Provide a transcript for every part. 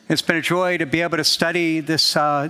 It's been a joy to be able to study the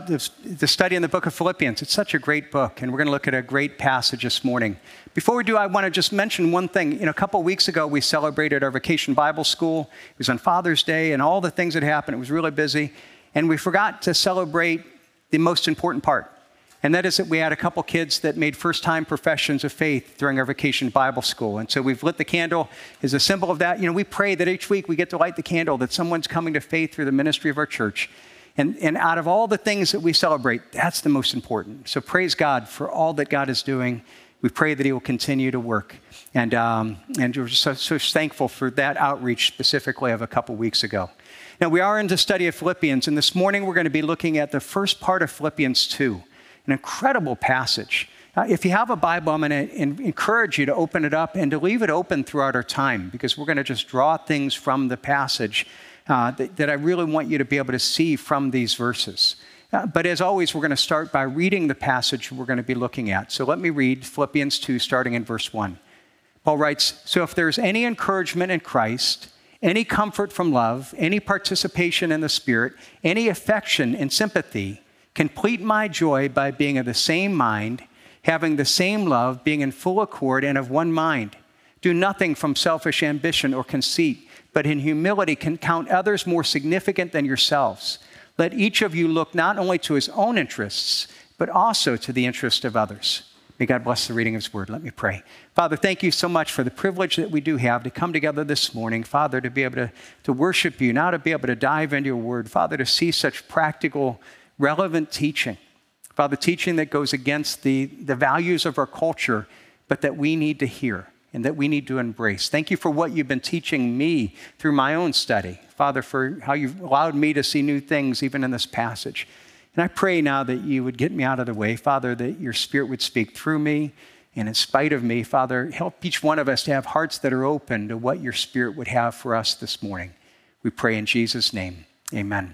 study in the book of Philippians. It's such a great book, and we're going to look at a great passage this morning. Before we do, I want to just mention one thing. A couple of weeks ago, we celebrated our Vacation Bible School. It was on Father's Day, and all the things that happened. It was really busy, and we forgot to celebrate the most important part, and that is that we had a couple kids that made first-time professions of faith during our Vacation Bible School. And so we've lit the candle as a symbol of that. We pray that each week we get to light the candle, that someone's coming to faith through the ministry of our church. And out of all the things that we celebrate, that's the most important. So praise God for all that God is doing. We pray that he will continue to work. And we're so thankful for that outreach specifically of a couple weeks ago. Now, we are in the study of Philippians, and this morning we're going to be looking at the first part of Philippians 2. An incredible passage. If you have a Bible, I'm going to encourage you to open it up and to leave it open throughout our time, because we're going to just draw things from the passage that I really want you to be able to see from these verses. But as always, we're going to start by reading the passage we're going to be looking at. So let me read Philippians 2, starting in verse 1. Paul writes, "So if there's any encouragement in Christ, any comfort from love, any participation in the Spirit, any affection and sympathy, complete my joy by being of the same mind, having the same love, being in full accord and of one mind. Do nothing from selfish ambition or conceit, but in humility count others more significant than yourselves. Let each of you look not only to his own interests, but also to the interest of others." May God bless the reading of his word. Let me pray. Father, thank you so much for the privilege that we do have to come together this morning, Father, to be able to worship you, now to be able to dive into your word, Father, to see such practical, relevant teaching. Father, teaching that goes against the values of our culture, but that we need to hear and that we need to embrace. Thank you for what you've been teaching me through my own study. Father, for how you've allowed me to see new things even in this passage. And I pray now that you would get me out of the way, Father, that your Spirit would speak through me and in spite of me. Father, help each one of us to have hearts that are open to what your Spirit would have for us this morning. We pray in Jesus' name. Amen.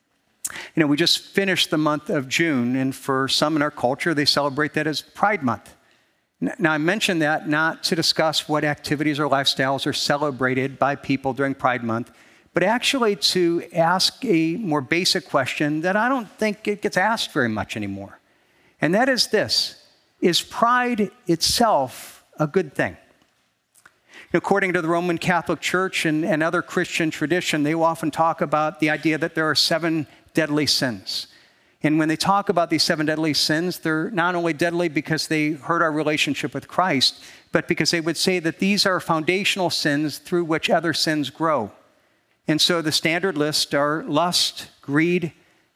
We just finished the month of June, and for some in our culture, they celebrate that as Pride Month. Now, I mention that not to discuss what activities or lifestyles are celebrated by people during Pride Month, but actually to ask a more basic question that I don't think it gets asked very much anymore. And that is this: is pride itself a good thing? According to the Roman Catholic Church and other Christian tradition, they will often talk about the idea that there are 7 deadly sins. And when they talk about these 7 deadly sins, they're not only deadly because they hurt our relationship with Christ, but because they would say that these are foundational sins through which other sins grow. And so the standard list are lust, greed,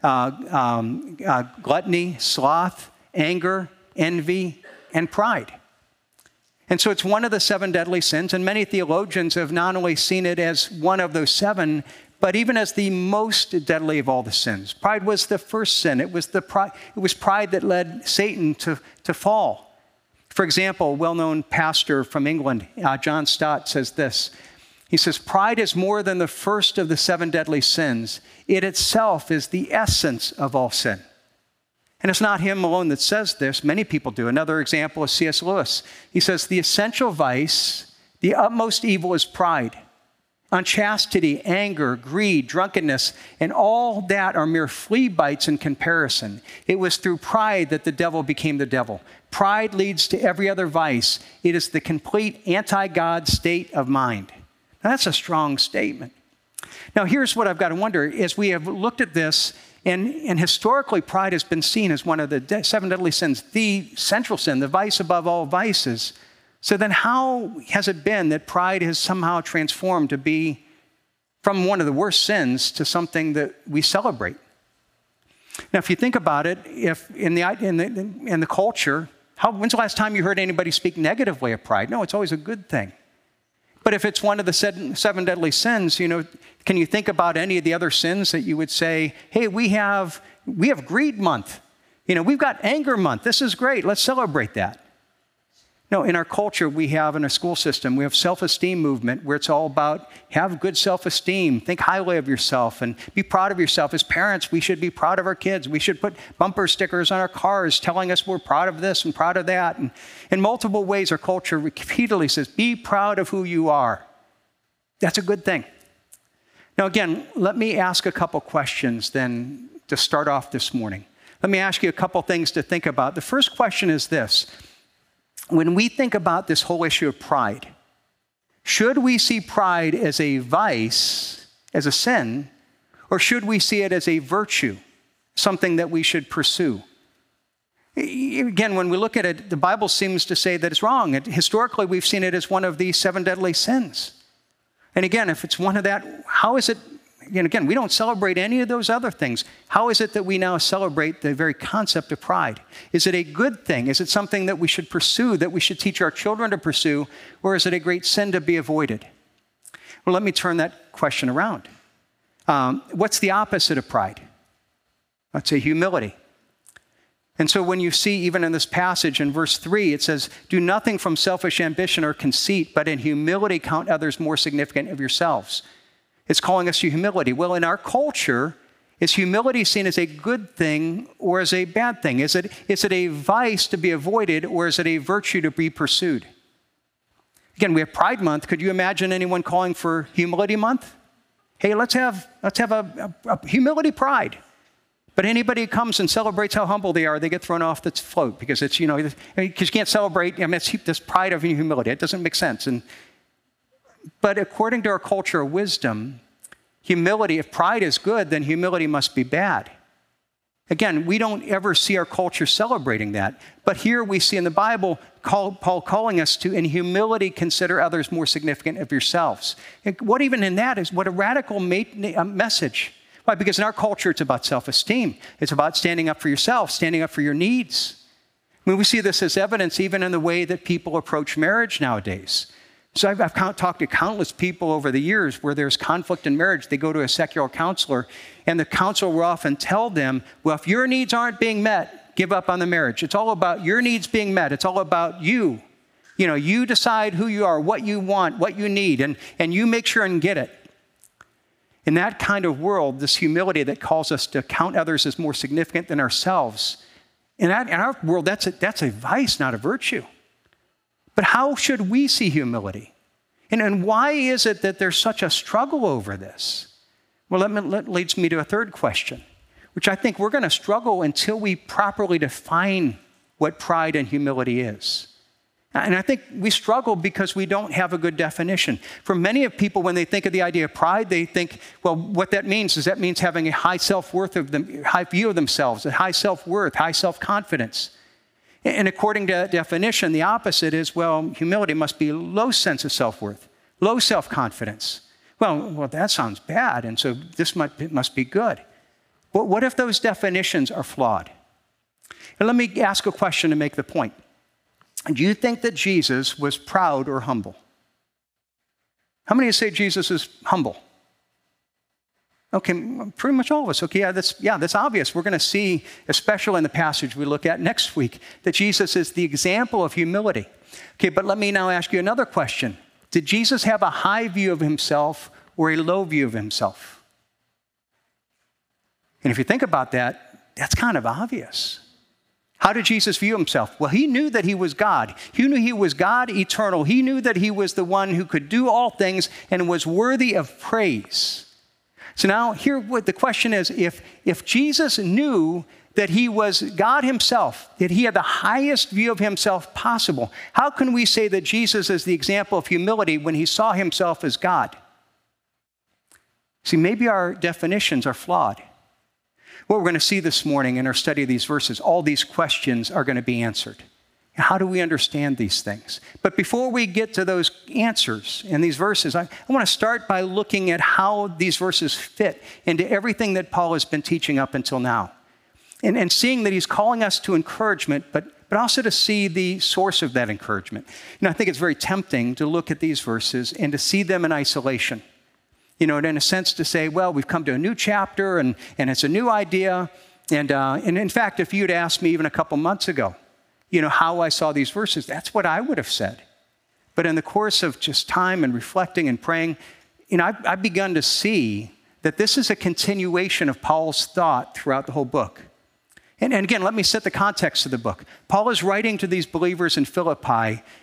gluttony, sloth, anger, envy, and pride. And so it's one of the 7 deadly sins, and many theologians have not only seen it as one of those 7, but even as the most deadly of all the sins. Pride was the first sin. It was pride that led Satan to fall. For example, a well-known pastor from England, John Stott, says this. He says, "Pride is more than the first of the 7 deadly sins. It itself is the essence of all sin." And it's not him alone that says this. Many people do. Another example is C.S. Lewis. He says, "The essential vice, the utmost evil is pride. Unchastity, anger, greed, drunkenness, and all that are mere flea bites in comparison. It was through pride that the devil became the devil. Pride leads to every other vice. It is the complete anti-God state of mind." Now, that's a strong statement. Now, here's what I've got to wonder. As we have looked at this, and historically, pride has been seen as one of the 7 deadly sins, the central sin, the vice above all vices. So then how has it been that pride has somehow transformed to be from one of the worst sins to something that we celebrate? Now, if you think about it, if in the culture, when's the last time you heard anybody speak negatively of pride? No, it's always a good thing. But if it's one of the 7 deadly sins, can you think about any of the other sins that you would say, hey, we have greed month. We've got anger month. This is great. Let's celebrate that. No, in our culture, we have in our school system, we have self-esteem movement where it's all about have good self-esteem, think highly of yourself, and be proud of yourself. As parents, we should be proud of our kids. We should put bumper stickers on our cars telling us we're proud of this and proud of that. And in multiple ways, our culture repeatedly says, be proud of who you are. That's a good thing. Now, again, let me ask a couple questions then to start off this morning. Let me ask you a couple things to think about. The first question is this. When we think about this whole issue of pride, should we see pride as a vice, as a sin, or should we see it as a virtue, something that we should pursue? Again, when we look at it, the Bible seems to say that it's wrong. Historically, we've seen it as one of the 7 deadly sins. And again, if it's one of that, how is it, and again, we don't celebrate any of those other things. How is it that we now celebrate the very concept of pride? Is it a good thing? Is it something that we should pursue, that we should teach our children to pursue, or is it a great sin to be avoided? Well, let me turn that question around. What's the opposite of pride? Let's say humility. And so when you see, even in this passage in verse 3, it says, do nothing from selfish ambition or conceit, but in humility count others more significant of yourselves. It's calling us to humility. Well, in our culture, is humility seen as a good thing or as a bad thing? Is it a vice to be avoided, or is it a virtue to be pursued? Again, we have Pride Month. Could you imagine anyone calling for Humility Month? Hey, let's have a humility pride. But anybody who comes and celebrates how humble they are, they get thrown off the float because it's, because you can't celebrate, it's this pride of humility. It doesn't make sense. But according to our culture of wisdom, humility, if pride is good, then humility must be bad. Again, we don't ever see our culture celebrating that. But here we see in the Bible Paul calling us to, in humility, consider others more significant of yourselves. And what even in that is, what a radical message. Why? Because in our culture, it's about self-esteem. It's about standing up for yourself, standing up for your needs. I mean, we see this as evidence even in the way that people approach marriage nowadays. So I've talked to countless people over the years where there's conflict in marriage. They go to a secular counselor, and the counselor will often tell them, well, if your needs aren't being met, give up on the marriage. It's all about your needs being met. It's all about you. You decide who you are, what you want, what you need, and you make sure and get it. In that kind of world, this humility that calls us to count others as more significant than ourselves, in our world, that's a vice, not a virtue. But how should we see humility? And why is it that there's such a struggle over this? Well, that leads me to a third question, which I think we're going to struggle until we properly define what pride and humility is. And I think we struggle because we don't have a good definition. For many of people, when they think of the idea of pride, they think, well, what that means is having a high self-worth high view of themselves, a high self-worth, high self-confidence. And according to that definition, the opposite is, well, humility must be low sense of self-worth, low self-confidence. Well, that sounds bad, and so this must be good. But what if those definitions are flawed? And let me ask a question to make the point. Do you think that Jesus was proud or humble? How many of you say Jesus is humble? Okay, pretty much all of us. Okay, that's obvious. We're going to see, especially in the passage we look at next week, that Jesus is the example of humility. Okay, but let me now ask you another question. Did Jesus have a high view of himself or a low view of himself? And if you think about that, that's kind of obvious. How did Jesus view himself? Well, he knew that he was God. He knew he was God eternal. He knew that he was the one who could do all things and was worthy of praise. So now here what the question is, if Jesus knew that he was God himself, that he had the highest view of himself possible, how can we say that Jesus is the example of humility when he saw himself as God? See, maybe our definitions are flawed. What we're going to see this morning in our study of these verses, all these questions are going to be answered. How do we understand these things? But before we get to those answers in these verses, I want to start by looking at how these verses fit into everything that Paul has been teaching up until now. And seeing that he's calling us to encouragement, but also to see the source of that encouragement. I think it's very tempting to look at these verses and to see them in isolation. And in a sense to say, well, we've come to a new chapter and it's a new idea. And in fact, if you'd asked me even a couple months ago, how I saw these verses, that's what I would have said. But in the course of just time and reflecting and praying, I've begun to see that this is a continuation of Paul's thought throughout the whole book. And again, let me set the context of the book. Paul is writing to these believers in Philippi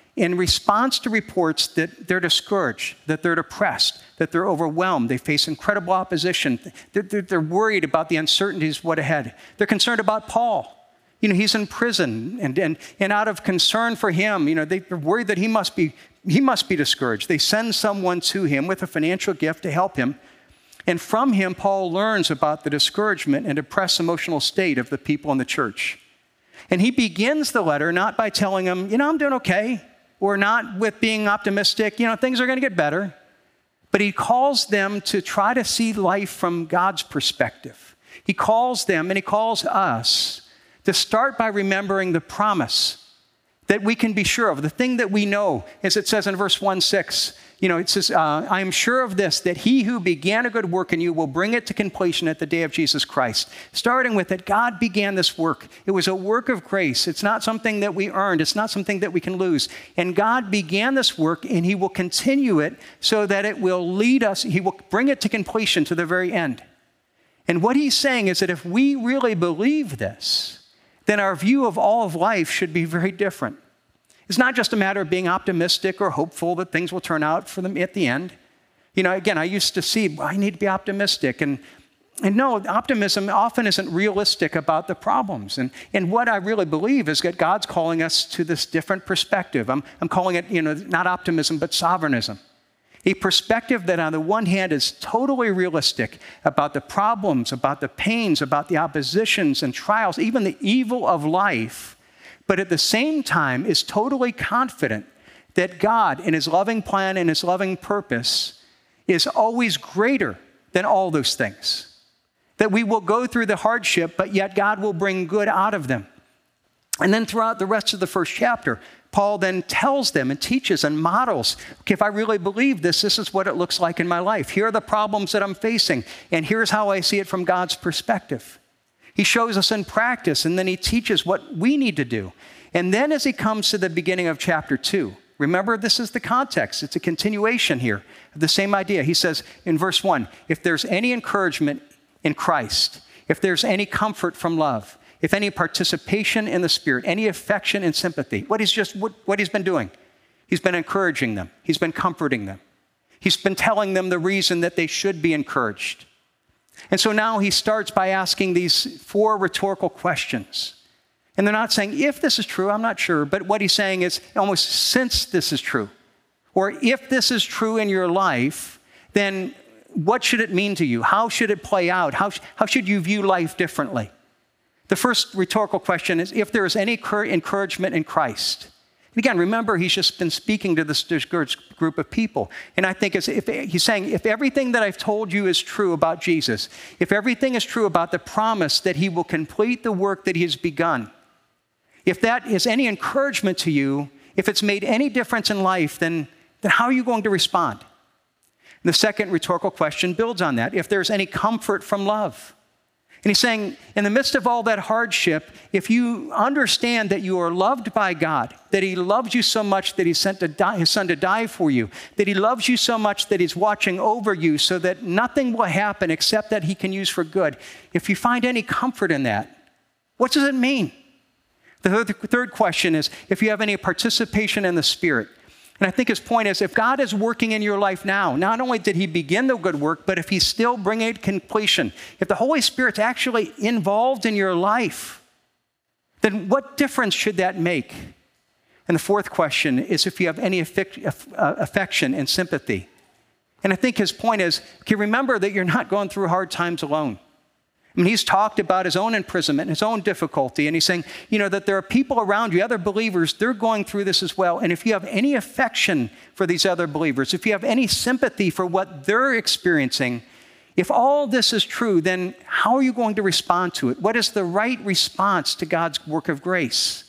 in response to reports that they're discouraged, that they're depressed, that they're overwhelmed, they face incredible opposition, they're worried about the uncertainties of what ahead. They're concerned about Paul. He's in prison, and out of concern for him, they're worried that he must be discouraged. They send someone to him with a financial gift to help him. And from him, Paul learns about the discouragement and depressed emotional state of the people in the church. And he begins the letter not by telling them, I'm doing okay, or not with being optimistic, things are going to get better. But he calls them to try to see life from God's perspective. He calls them, and he calls us, to start by remembering the promise that we can be sure of, the thing that we know, as it says in verse 1:6. It says, I am sure of this, that he who began a good work in you will bring it to completion at the day of Jesus Christ. Starting with that, God began this work. It was a work of grace. It's not something that we earned. It's not something that we can lose. And God began this work, and he will continue it so that it will lead us. He will bring it to completion to the very end. And what he's saying is that if we really believe this, then our view of all of life should be very different. It's not just a matter of being optimistic or hopeful that things will turn out for them at the end. Again, I used to see, I need to be optimistic. And no, optimism often isn't realistic about the problems. And what I really believe is that God's calling us to this different perspective. I'm calling it, not optimism, but sovereignism. A perspective that on the one hand is totally realistic about the problems, about the pains, about the oppositions and trials, even the evil of life, but at the same time is totally confident that God, in his loving plan and his loving purpose, is always greater than all those things. That we will go through the hardship, but yet God will bring good out of them. And then throughout the rest of the first chapter, Paul then tells them and teaches and models, okay, if I really believe this is what it looks like in my life. Here are the problems that I'm facing, and here's how I see it from God's perspective. He shows us in practice, and then he teaches what we need to do. And then as he comes to the beginning of chapter 2, remember, this is the context. It's a continuation here of the same idea. He says in verse 1, if there's any encouragement in Christ, if there's any comfort from love, if any participation in the Spirit, any affection and sympathy, what he's been doing, he's been encouraging them. He's been comforting them. He's been telling them the reason that they should be encouraged. And so now he starts by asking these 4 rhetorical questions. And they're not saying, if this is true, I'm not sure. But what he's saying is almost, since this is true, or if this is true in your life, then what should it mean to you? How should it play out? How should you view life differently? The first rhetorical question is, if there is any encouragement in Christ. And again, remember, he's just been speaking to this discouraged group of people. And I think he's saying, if everything that I've told you is true about Jesus, if everything is true about the promise that he will complete the work that he has begun, if that is any encouragement to you, if it's made any difference in life, then how are you going to respond? And the second rhetorical question builds on that. If there's any comfort from love. And he's saying, in the midst of all that hardship, if you understand that you are loved by God, that he loves you so much that he sent his son to die for you, that he loves you so much that he's watching over you so that nothing will happen except that he can use for good. If you find any comfort in that, what does it mean? The third question is, if you have any participation in the Spirit. And I think his point is, if God is working in your life now, not only did he begin the good work, but if he's still bringing it to completion, if the Holy Spirit's actually involved in your life, then what difference should that make? And the fourth question is if you have any affection and sympathy. And I think his point is, okay, remember that you're not going through hard times alone. I mean, he's talked about his own imprisonment, his own difficulty, and he's saying, that there are people around you, other believers, they're going through this as well. And if you have any affection for these other believers, if you have any sympathy for what they're experiencing, if all this is true, then how are you going to respond to it? What is the right response to God's work of grace?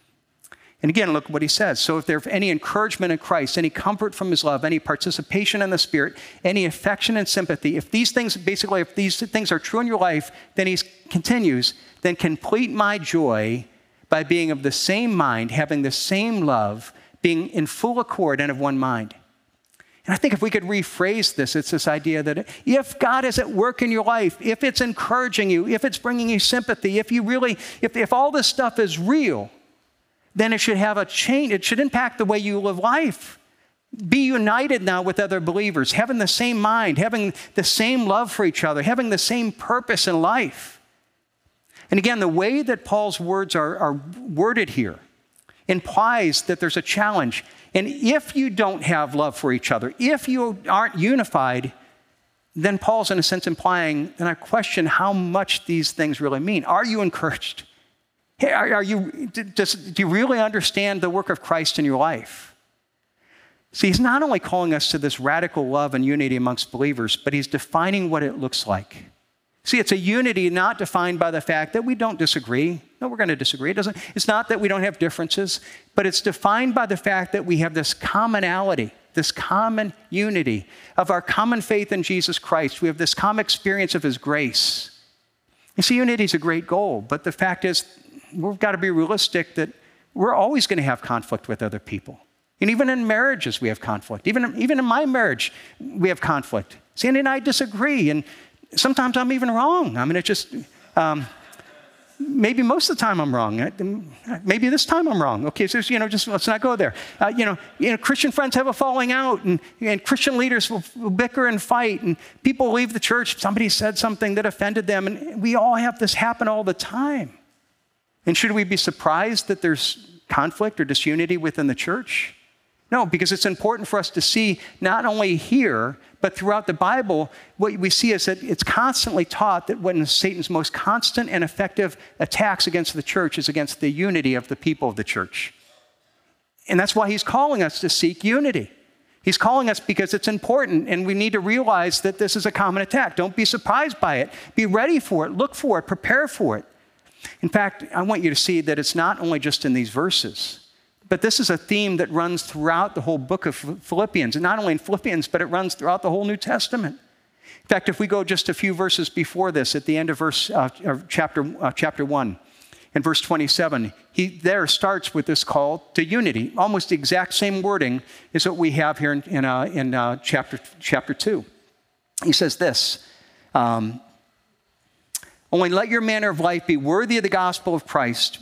And again, look what he says. So if there's any encouragement in Christ, any comfort from his love, any participation in the Spirit, any affection and sympathy, if these things are true in your life, then he continues, then complete my joy by being of the same mind, having the same love, being in full accord and of one mind. And I think if we could rephrase this, it's this idea that if God is at work in your life, if it's encouraging you, if it's bringing you sympathy, if all this stuff is real, then it should have a change. It should impact the way you live life. Be united now with other believers, having the same mind, having the same love for each other, having the same purpose in life. And again, the way that Paul's words are worded here implies that there's a challenge. And if you don't have love for each other, if you aren't unified, then Paul's in a sense implying, and I question how much these things really mean. Are you encouraged? Do you really understand the work of Christ in your life? See, he's not only calling us to this radical love and unity amongst believers, but he's defining what it looks like. See, it's a unity not defined by the fact that we don't disagree. No, we're going to disagree. It's not that we don't have differences, but it's defined by the fact that we have this commonality, this common unity of our common faith in Jesus Christ. We have this common experience of his grace. You see, unity is a great goal, but the fact is, we've got to be realistic that we're always going to have conflict with other people. And even in marriages, we have conflict. Even in my marriage, we have conflict. Sandy and I disagree, and sometimes I'm even wrong. I mean, it just, maybe most of the time I'm wrong. Maybe this time I'm wrong. Okay, so, just let's not go there. Christian friends have a falling out, and Christian leaders will bicker and fight, and people leave the church. Somebody said something that offended them, and we all have this happen all the time. And should we be surprised that there's conflict or disunity within the church? No, because it's important for us to see not only here, but throughout the Bible, what we see is that it's constantly taught that one of Satan's most constant and effective attacks against the church is against the unity of the people of the church. And that's why he's calling us to seek unity. He's calling us because it's important, and we need to realize that this is a common attack. Don't be surprised by it. Be ready for it, look for it, prepare for it. In fact, I want you to see that it's not only just in these verses, but this is a theme that runs throughout the whole book of Philippians, and not only in Philippians, but it runs throughout the whole New Testament. In fact, if we go just a few verses before this, at the end of chapter 1, in verse 27, he there starts with this call to unity. Almost the exact same wording is what we have here in chapter 2. He says this, only let your manner of life be worthy of the gospel of Christ.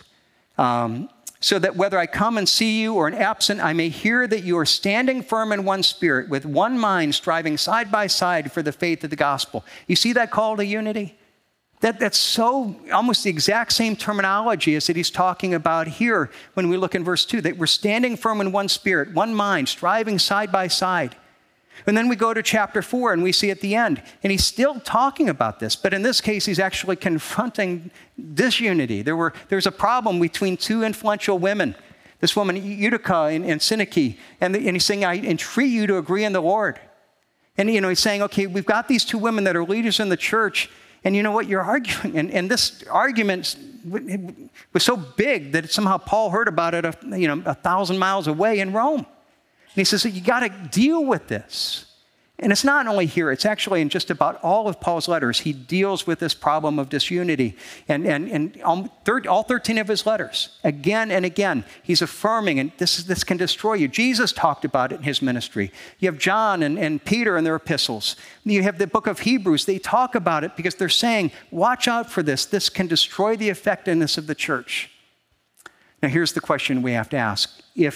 So that whether I come and see you or am absent, I may hear that you are standing firm in one spirit, with one mind, striving side by side for the faith of the gospel. You see that call to unity? That's so almost the exact same terminology as that he's talking about here when we look in verse 2, that we're standing firm in one spirit, one mind, striving side by side. And then we go to chapter 4 and we see at the end, and he's still talking about this, but in this case, he's actually confronting disunity. There's a problem between two influential women, this woman Euodia and Syntyche, and he's saying, I entreat you to agree in the Lord. And he's saying, okay, we've got these two women that are leaders in the church, and you know what, you're arguing, and this argument was so big that somehow Paul heard about it 1,000 miles away in Rome. And he says, you got to deal with this. And it's not only here, it's actually in just about all of Paul's letters. He deals with this problem of disunity. And all 13 of his letters, again and again, he's affirming, and this can destroy you. Jesus talked about it in his ministry. You have John and Peter in their epistles. You have the book of Hebrews. They talk about it because they're saying, watch out for this. This can destroy the effectiveness of the church. Now, here's the question we have to ask.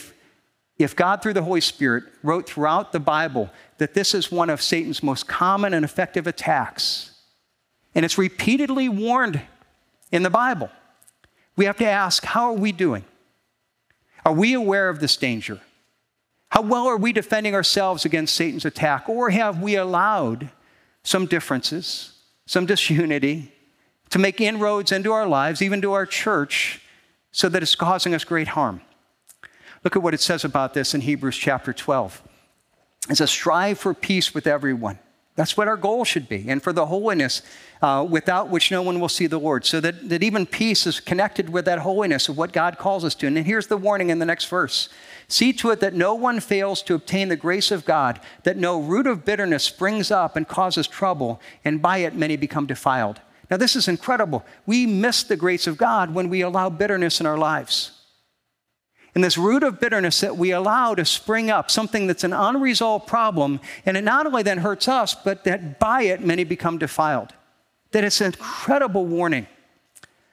If God, through the Holy Spirit, wrote throughout the Bible that this is one of Satan's most common and effective attacks, and it's repeatedly warned in the Bible, we have to ask, how are we doing? Are we aware of this danger? How well are we defending ourselves against Satan's attack? Or have we allowed some differences, some disunity, to make inroads into our lives, even to our church, so that it's causing us great harm? Look at what it says about this in Hebrews chapter 12. It says, strive for peace with everyone. That's what our goal should be. And for the holiness without which no one will see the Lord. So that even peace is connected with that holiness of what God calls us to. And then here's the warning in the next verse. See to it that no one fails to obtain the grace of God, that no root of bitterness springs up and causes trouble, and by it many become defiled. Now this is incredible. We miss the grace of God when we allow bitterness in our lives. And this root of bitterness that we allow to spring up, something that's an unresolved problem, and it not only then hurts us, but that by it many become defiled. That it's an incredible warning.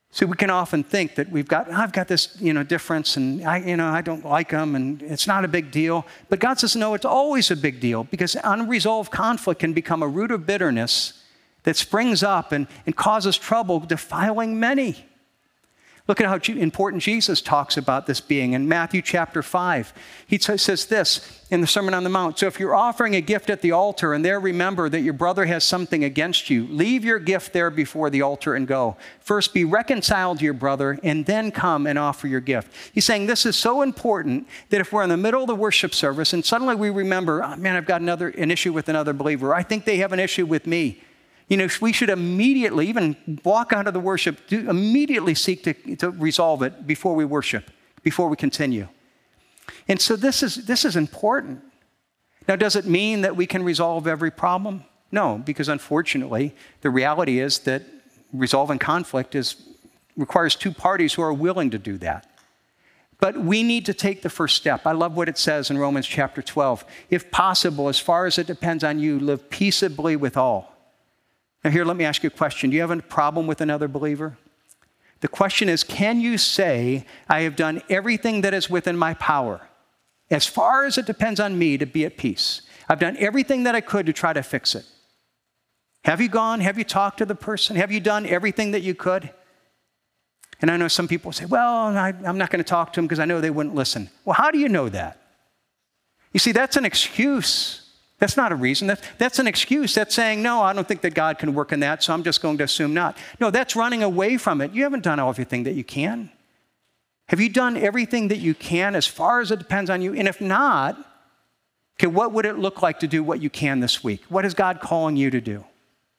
So we can often think that I've got this, difference, and I don't like them, and it's not a big deal. But God says, no, it's always a big deal, because unresolved conflict can become a root of bitterness that springs up and causes trouble, defiling many. Look at how important Jesus talks about this being. In Matthew chapter 5, he says this in the Sermon on the Mount. So if you're offering a gift at the altar and there remember that your brother has something against you, leave your gift there before the altar and go. First be reconciled to your brother and then come and offer your gift. He's saying this is so important that if we're in the middle of the worship service and suddenly we remember, oh, man, I've got an issue with another believer. I think they have an issue with me. We should immediately, even walk out of the worship, immediately seek to resolve it before we worship, before we continue. And so this is important. Now, does it mean that we can resolve every problem? No, because unfortunately, the reality is that resolving conflict requires two parties who are willing to do that. But we need to take the first step. I love what it says in Romans chapter 12. If possible, as far as it depends on you, live peaceably with all. Now here, let me ask you a question. Do you have a problem with another believer? The question is, can you say, I have done everything that is within my power, as far as it depends on me, to be at peace? I've done everything that I could to try to fix it. Have you gone? Have you talked to the person? Have you done everything that you could? And I know some people say, well, I'm not going to talk to them because I know they wouldn't listen. Well, how do you know that? You see, that's an excuse. That's not a reason. That's an excuse. That's saying, no, I don't think that God can work in that, so I'm just going to assume not. No, that's running away from it. You haven't done everything that you can. Have you done everything that you can as far as it depends on you? And if not, okay, what would it look like to do what you can this week? What is God calling you to do?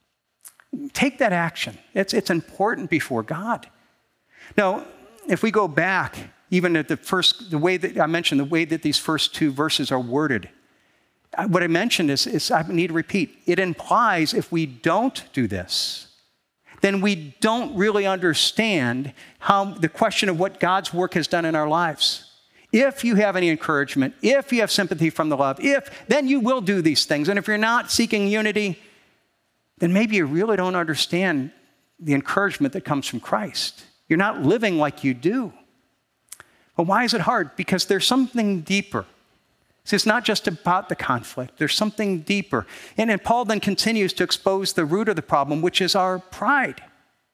Take that action. It's important before God. Now, if we go back, even at the way that I mentioned, the way that these first two verses are worded, what I mentioned is I need to repeat. It implies if we don't do this, then we don't really understand how the question of what God's work has done in our lives. If you have any encouragement, if you have sympathy from the love, then you will do these things. And if you're not seeking unity, then maybe you really don't understand the encouragement that comes from Christ. You're not living like you do. Well, why is it hard? Because there's something deeper. See, it's not just about the conflict. There's something deeper. And Paul then continues to expose the root of the problem, which is our pride.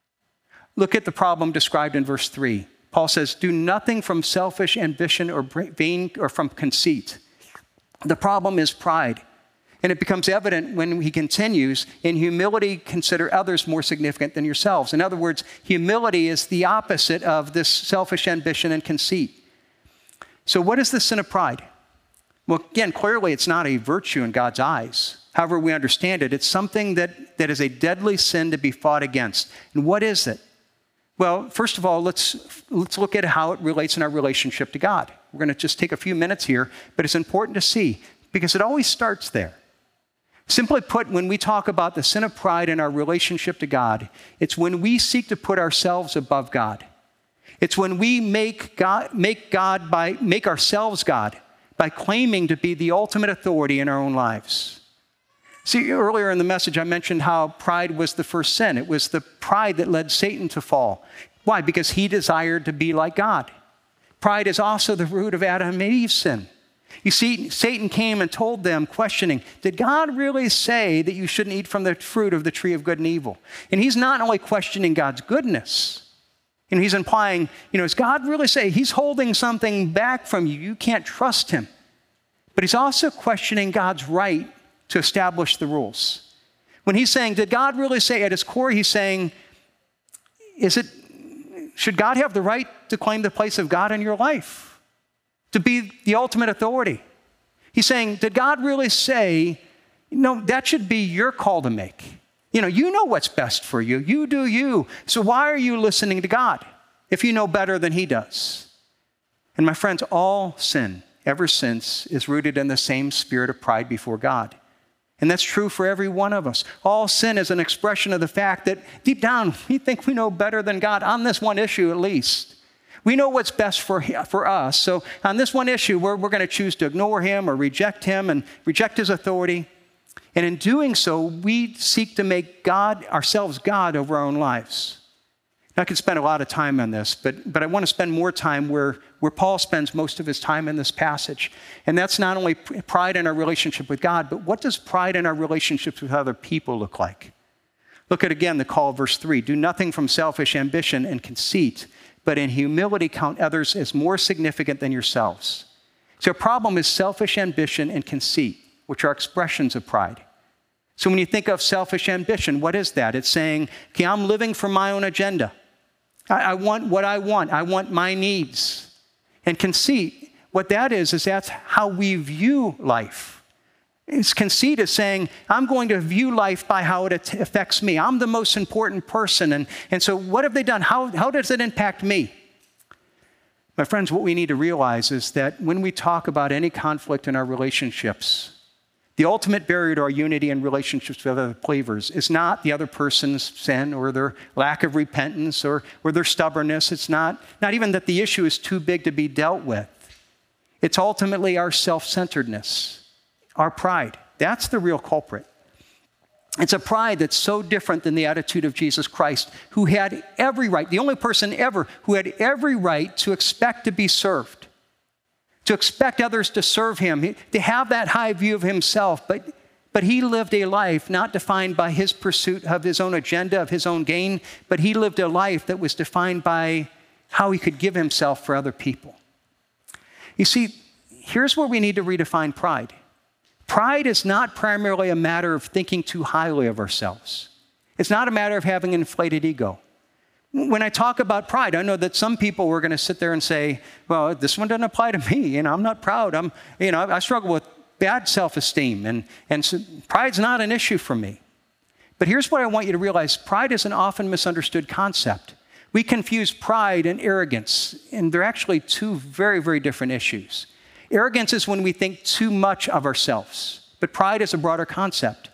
Look at the problem described in verse 3. Paul says, do nothing from selfish ambition or vain or from conceit. The problem is pride. And it becomes evident when he continues, in humility, consider others more significant than yourselves. In other words, humility is the opposite of this selfish ambition and conceit. So what is the sin of pride? Well, again, clearly it's not a virtue in God's eyes. However we understand it, it's something that is a deadly sin to be fought against. And what is it? Well, first of all, let's look at how it relates in our relationship to God. We're going to just take a few minutes here, but it's important to see because it always starts there. Simply put, when we talk about the sin of pride in our relationship to God, it's when we seek to put ourselves above God. It's when we make ourselves God by claiming to be the ultimate authority in our own lives. See, earlier in the message, I mentioned how pride was the first sin. It was the pride that led Satan to fall. Why? Because he desired to be like God. Pride is also the root of Adam and Eve's sin. You see, Satan came and told them, questioning, did God really say that you shouldn't eat from the fruit of the tree of good and evil? And he's not only questioning God's goodness, he's implying, does God really say he's holding something back from you? You can't trust him. But he's also questioning God's right to establish the rules. When he's saying, did God really say, at his core, he's saying, should God have the right to claim the place of God in your life? To be the ultimate authority? He's saying, did God really say, that should be your call to make? You know what's best for you. You do you. So why are you listening to God if you know better than he does? And my friends, all sin ever since is rooted in the same spirit of pride before God. And that's true for every one of us. All sin is an expression of the fact that deep down, we think we know better than God on this one issue at least. We know what's best for us. So on this one issue, we're going to choose to ignore him or reject him and reject his authority. And in doing so, we seek to make ourselves God over our own lives. I could spend a lot of time on this, but I want to spend more time where Paul spends most of his time in this passage. And that's not only pride in our relationship with God, but what does pride in our relationships with other people look like? Look at again the call of verse 3. Do nothing from selfish ambition and conceit, but in humility count others as more significant than yourselves. So our problem is selfish ambition and conceit, which are expressions of pride. So when you think of selfish ambition, what is that? It's saying, okay, I'm living for my own agenda. I want what I want. I want my needs. And conceit, what that is that's how we view life. Conceit is saying, I'm going to view life by how it affects me. I'm the most important person. And so what have they done? How does it impact me? My friends, what we need to realize is that when we talk about any conflict in our relationships, the ultimate barrier to our unity and relationships with other believers is not the other person's sin or their lack of repentance or their stubbornness. It's not even that the issue is too big to be dealt with. It's ultimately our self-centeredness, our pride. That's the real culprit. It's a pride that's so different than the attitude of Jesus Christ, who had every right, the only person ever who had every right to expect to be served, to expect others to serve him, to have that high view of himself. But he lived a life not defined by his pursuit of his own agenda, of his own gain, but he lived a life that was defined by how he could give himself for other people. You see, here's where we need to redefine pride. Pride is not primarily a matter of thinking too highly of ourselves. It's not a matter of having an inflated ego. When I talk about pride, I know that some people were going to sit there and say, well, this one doesn't apply to me. I'm not proud. I struggle with bad self-esteem, and so pride's not an issue for me. But here's what I want you to realize. Pride is an often misunderstood concept. We confuse pride and arrogance, and they're actually two very, very different issues. Arrogance is when we think too much of ourselves, but pride is a broader concept.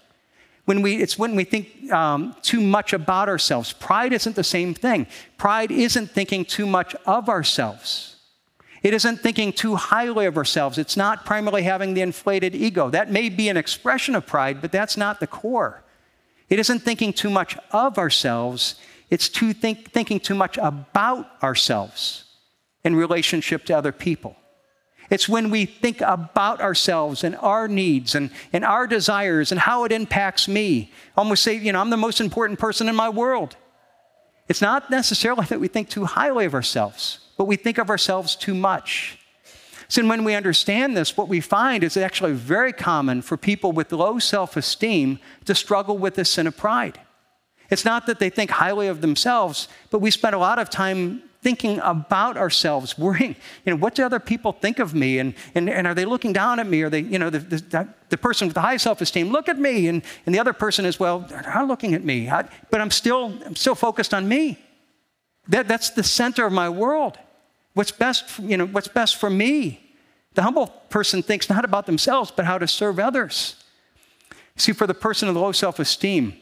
It's when we think too much about ourselves. Pride isn't the same thing. Pride isn't thinking too much of ourselves. It isn't thinking too highly of ourselves. It's not primarily having the inflated ego. That may be an expression of pride, but that's not the core. It isn't thinking too much of ourselves. It's thinking too much about ourselves in relationship to other people. It's when we think about ourselves and our needs and our desires and how it impacts me. Almost say, I'm the most important person in my world. It's not necessarily that we think too highly of ourselves, but we think of ourselves too much. So when we understand this, what we find is actually very common for people with low self-esteem to struggle with the sin of pride. It's not that they think highly of themselves, but we spend a lot of time thinking about ourselves, worrying, what do other people think of me? And are they looking down at me? Are they, the person with the high self-esteem, look at me. And the other person is, well, they're not looking at me. But I'm still focused on me. That's the center of my world. What's best for me? The humble person thinks not about themselves, but how to serve others. See, for the person with low self-esteem,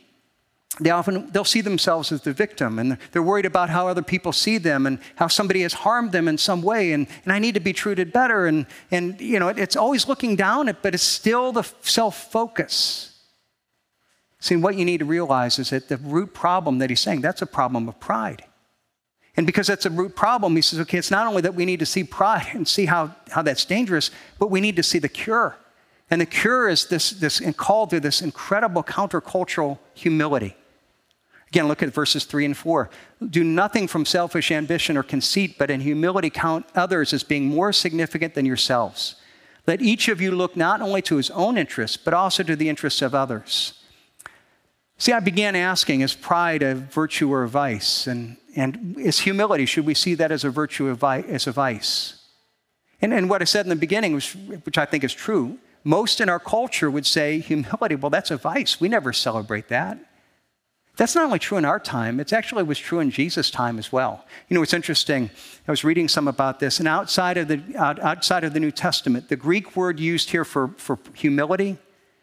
they'll see themselves as the victim, and they're worried about how other people see them and how somebody has harmed them in some way, and I need to be treated better. And it's always looking down at, but it's still the self-focus. See, what you need to realize is that the root problem that he's saying, that's a problem of pride. And because that's a root problem, he says, okay, it's not only that we need to see pride and see how that's dangerous, but we need to see the cure. And the cure is this called to this incredible countercultural humility. Again, look at verses 3 and 4. Do nothing from selfish ambition or conceit, but in humility count others as being more significant than yourselves. Let each of you look not only to his own interests, but also to the interests of others. See, I began asking, is pride a virtue or a vice? And is humility, should we see that as a virtue or as a vice? And what I said in the beginning, which I think is true, most in our culture would say humility, well, that's a vice. We never celebrate that. That's not only true in our time, it actually was true in Jesus' time as well. It's interesting. I was reading some about this, and outside of the New Testament, the Greek word used here for humility,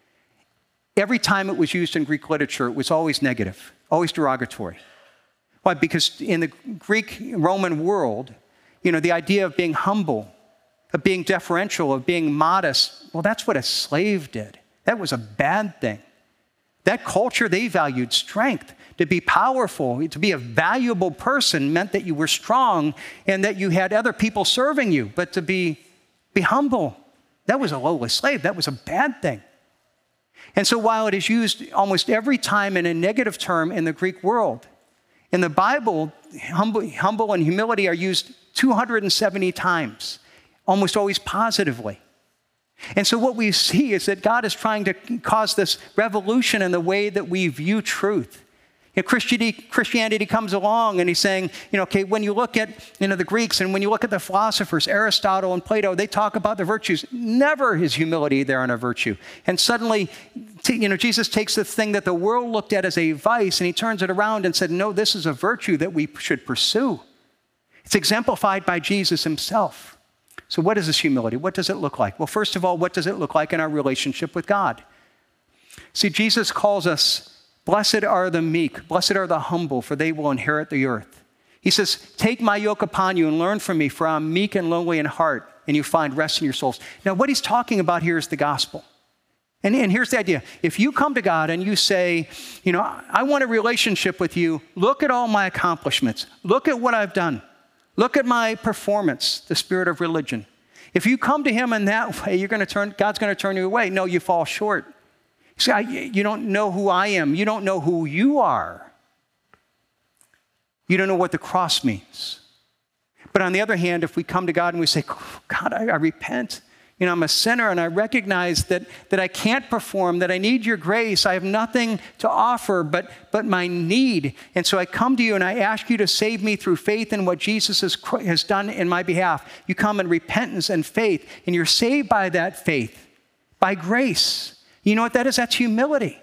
every time it was used in Greek literature, it was always negative, always derogatory. Why? Because in the Greek Roman world, the idea of being humble, of being deferential, of being modest, well, that's what a slave did. That was a bad thing. That culture, they valued strength. To be powerful, to be a valuable person meant that you were strong and that you had other people serving you. But to be humble, that was a lowly slave. That was a bad thing. And so while it is used almost every time in a negative term in the Greek world, in the Bible, humble and humility are used 270 times, almost always positively. And so what we see is that God is trying to cause this revolution in the way that we view truth. Christianity comes along and he's saying, okay, when you look at the Greeks and when you look at the philosophers, Aristotle and Plato, they talk about the virtues. Never is humility there on a virtue. And suddenly, Jesus takes the thing that the world looked at as a vice and he turns it around and said, no, this is a virtue that we should pursue. It's exemplified by Jesus himself. So what is this humility? What does it look like? Well, first of all, what does it look like in our relationship with God? See, Jesus calls us, blessed are the meek, blessed are the humble, for they will inherit the earth. He says, take my yoke upon you and learn from me, for I'm meek and lowly in heart, and you find rest in your souls. Now, what he's talking about here is the gospel. And here's the idea. If you come to God and you say, I want a relationship with you, look at all my accomplishments. Look at what I've done. Look at my performance, the spirit of religion. If you come to him in that way, God's going to turn you away. No, you fall short. You don't know who I am. You don't know who you are. You don't know what the cross means. But on the other hand, if we come to God and we say, God, I repent. I'm a sinner and I recognize that I can't perform, that I need your grace. I have nothing to offer but my need. And so I come to you and I ask you to save me through faith in what Jesus has done in my behalf. You come in repentance and faith, and you're saved by that faith, by grace. You know what that is? That's humility.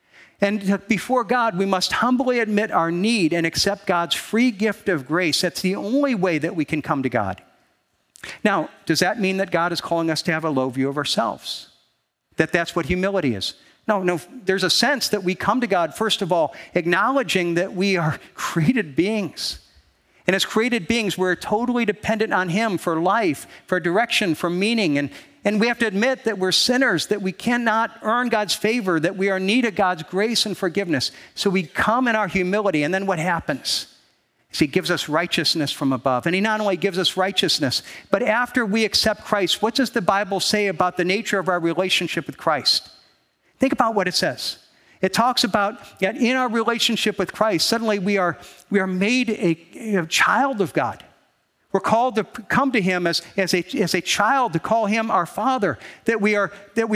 And before God, we must humbly admit our need and accept God's free gift of grace. That's the only way that we can come to God. Now, does that mean that God is calling us to have a low view of ourselves? That's what humility is? No, there's a sense that we come to God, first of all, acknowledging that we are created beings. And as created beings, we're totally dependent on him for life, for direction, for meaning. And we have to admit that we're sinners, that we cannot earn God's favor, that we are in need of God's grace and forgiveness. So we come in our humility, and then what happens? He gives us righteousness from above. And he not only gives us righteousness, but after we accept Christ, what does the Bible say about the nature of our relationship with Christ? Think about what it says. It talks about that in our relationship with Christ, suddenly we are made a child of God. We're called to come to him as a child, to call him our Father, that we are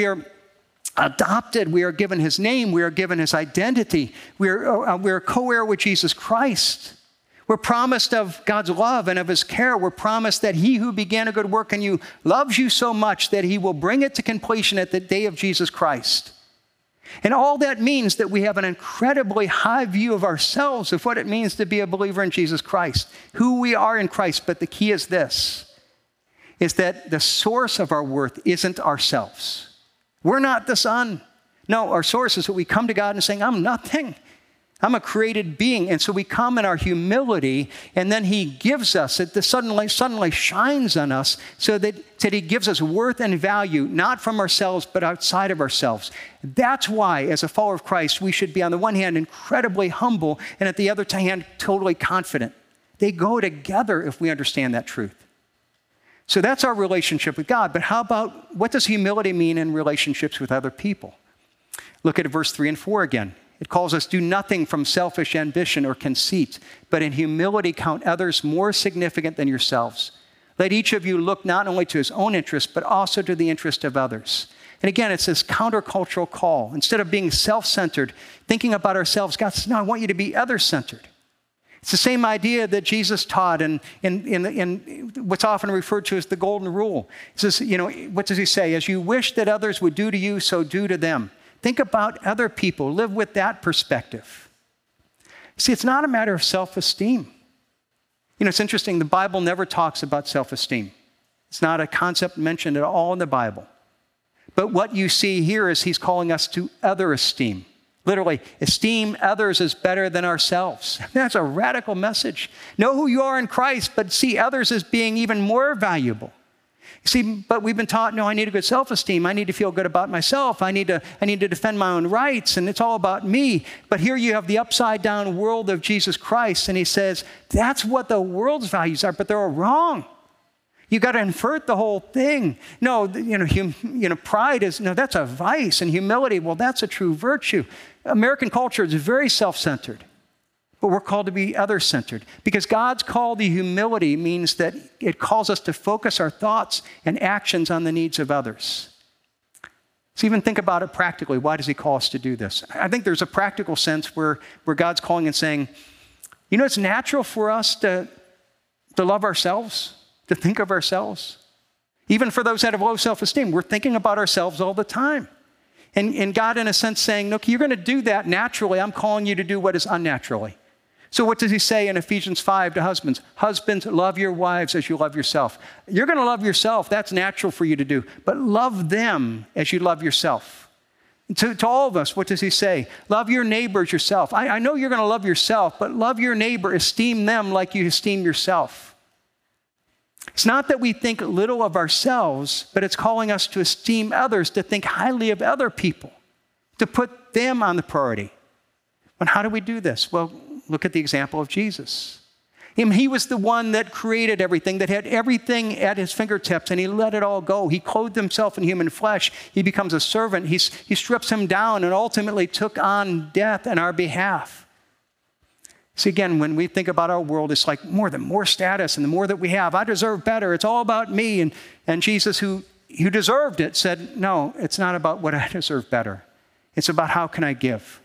adopted. We are given his name. We are given his identity. We are co-heir with Jesus Christ. We're promised of God's love and of his care. We're promised that he who began a good work in you loves you so much that he will bring it to completion at the day of Jesus Christ. And all that means that we have an incredibly high view of ourselves, of what it means to be a believer in Jesus Christ, who we are in Christ. But the key is this, is that the source of our worth isn't ourselves. We're not the sun. No, our source is that we come to God and saying, I'm nothing. I'm a created being. And so we come in our humility, and then he gives us, it suddenly shines on us so that he gives us worth and value, not from ourselves, but outside of ourselves. That's why, as a follower of Christ, we should be on the one hand incredibly humble, and at the other hand, totally confident. They go together if we understand that truth. So that's our relationship with God. But how about, what does humility mean in relationships with other people? Look at verse 3 and 4 again. It calls us, do nothing from selfish ambition or conceit, but in humility count others more significant than yourselves. Let each of you look not only to his own interest, but also to the interest of others. And again, it's this countercultural call. Instead of being self-centered, thinking about ourselves, God says, no, I want you to be other-centered. It's the same idea that Jesus taught in what's often referred to as the golden rule. He says, what does he say? As you wish that others would do to you, so do to them. Think about other people. Live with that perspective. See, it's not a matter of self-esteem. It's interesting. The Bible never talks about self-esteem. It's not a concept mentioned at all in the Bible. But what you see here is he's calling us to other esteem. Literally, esteem others as better than ourselves. That's a radical message. Know who you are in Christ, but see others as being even more valuable. You see, but we've been taught, no, I need a good self-esteem. I need to feel good about myself. I need to defend my own rights, and it's all about me. But here you have the upside-down world of Jesus Christ, and he says, that's what the world's values are, but they're all wrong. You got to invert the whole thing. No, pride is, no, that's a vice, and humility, well, that's a true virtue. American culture is very self-centered. But we're called to be other-centered. Because God's call to humility means that it calls us to focus our thoughts and actions on the needs of others. So even think about it practically. Why does he call us to do this? I think there's a practical sense where God's calling and saying, it's natural for us to love ourselves, to think of ourselves. Even for those that have low self-esteem, we're thinking about ourselves all the time. And God, in a sense, saying, look, you're going to do that naturally. I'm calling you to do what is unnaturally. So what does he say in Ephesians 5 to husbands? Husbands, love your wives as you love yourself. You're going to love yourself. That's natural for you to do. But love them as you love yourself. To all of us, what does he say? Love your neighbors yourself. I know you're going to love yourself, but love your neighbor. Esteem them like you esteem yourself. It's not that we think little of ourselves, but it's calling us to esteem others, to think highly of other people, to put them on the priority. And how do we do this? Well, look at the example of Jesus. He was the one that created everything, that had everything at his fingertips, and he let it all go. He clothed himself in human flesh. He becomes a servant. He strips him down and ultimately took on death on our behalf. See, again, when we think about our world, it's like more status, and the more that we have, I deserve better. It's all about me. And Jesus, who deserved it, said, no, it's not about what I deserve better. It's about how can I give.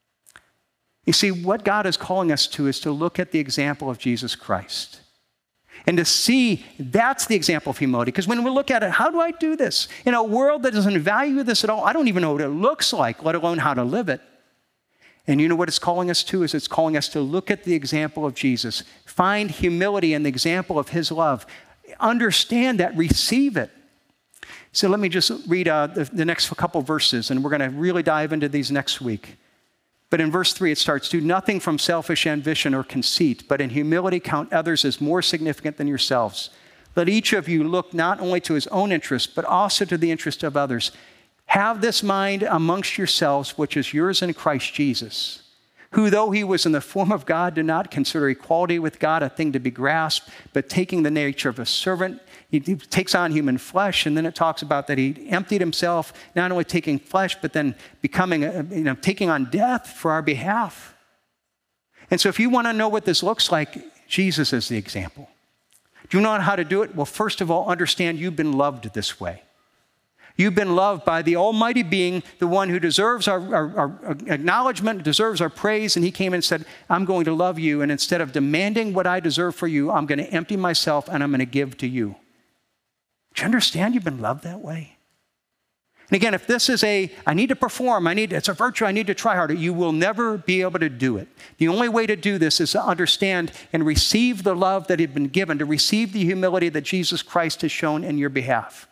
You see, what God is calling us to is to look at the example of Jesus Christ and to see that's the example of humility. Because when we look at it, how do I do this? In a world that doesn't value this at all, I don't even know what it looks like, let alone how to live it. And you know what it's calling us to? Is it's calling us to look at the example of Jesus, find humility in the example of his love, understand that, receive it. So let me just read the next couple verses, and we're going to really dive into these next week. But in verse 3, it starts, do nothing from selfish ambition or conceit, but in humility count others as more significant than yourselves. Let each of you look not only to his own interest, but also to the interest of others. Have this mind amongst yourselves, which is yours in Christ Jesus, who, though he was in the form of God, did not consider equality with God a thing to be grasped, but taking the nature of a servant, he takes on human flesh. And then it talks about that he emptied himself, not only taking flesh, but then becoming, taking on death for our behalf. And so if you want to know what this looks like, Jesus is the example. Do you know how to do it? Well, first of all, understand you've been loved this way. You've been loved by the Almighty Being, the one who deserves our acknowledgement, deserves our praise. And he came and said, I'm going to love you. And instead of demanding what I deserve for you, I'm going to empty myself and I'm going to give to you. Do you understand you've been loved that way? And again, if this is I need to perform, it's a virtue, I need to try harder, you will never be able to do it. The only way to do this is to understand and receive the love that had been given, to receive the humility that Jesus Christ has shown in your behalf.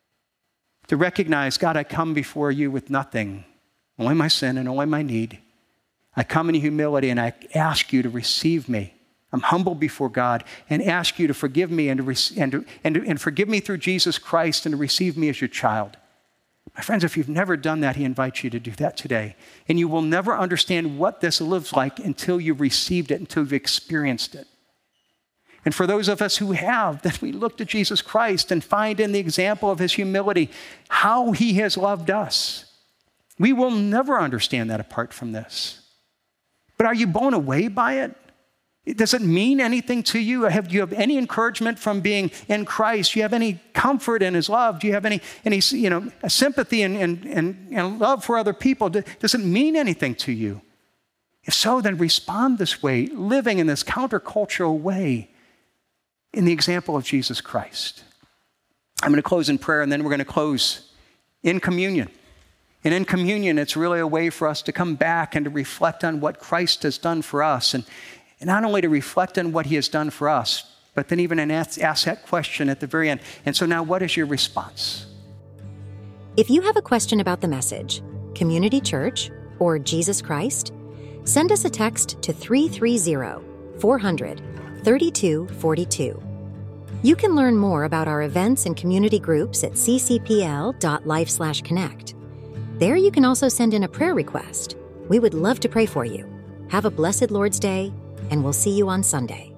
To recognize, God, I come before you with nothing, only my sin and only my need. I come in humility and I ask you to receive me. I'm humble before God and ask you to forgive me and forgive me through Jesus Christ and to receive me as your child. My friends, if you've never done that, he invites you to do that today. And you will never understand what this lives like until you've received it, until you've experienced it. And for those of us who have, then we look to Jesus Christ and find in the example of his humility how he has loved us. We will never understand that apart from this. But are you blown away by it? Does it mean anything to you? Do you have any encouragement from being in Christ? Do you have any comfort in his love? Do you have any sympathy and love for other people? Does it mean anything to you? If so, then respond this way, living in this countercultural way in the example of Jesus Christ. I'm going to close in prayer, and then we're going to close in communion. And in communion, it's really a way for us to come back and to reflect on what Christ has done for us. And not only to reflect on what he has done for us, but then even ask that question at the very end. And so now, what is your response? If you have a question about the message, Community Church, or Jesus Christ, send us a text to 330-400-3242. You can learn more about our events and community groups at ccpl.life/connect. There you can also send in a prayer request. We would love to pray for you. Have a blessed Lord's Day, and we'll see you on Sunday.